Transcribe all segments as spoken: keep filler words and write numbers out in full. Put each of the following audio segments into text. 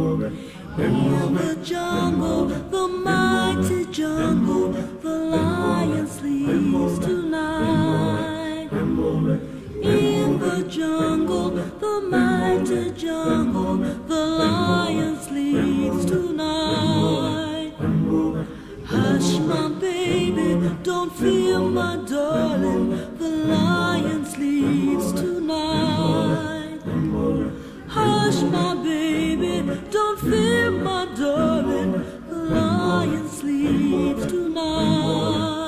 In the jungle, the mighty jungle, the lion sleeps tonight. In the jungle, the mighty jungle, the lion sleeps tonight. Hush, my baby, don't fear, my darling, the lion sleeps tonight. Hush, my baby, don't fear, my darling, the lion sleeps tonight.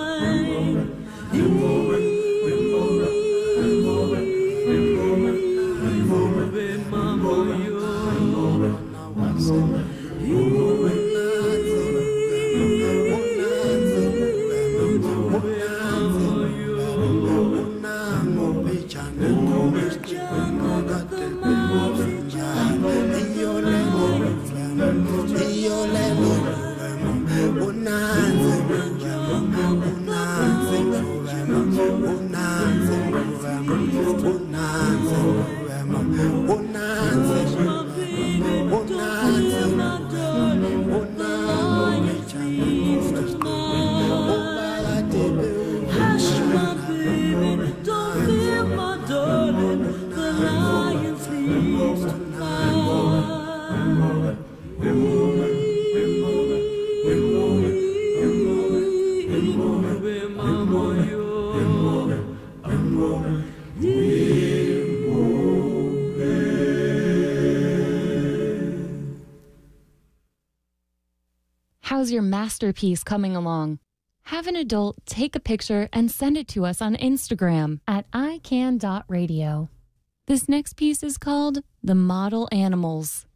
How's your masterpiece coming along? Have an adult take a picture and send it to us on Instagram at i can dot radio. This next piece is called The Model Animals.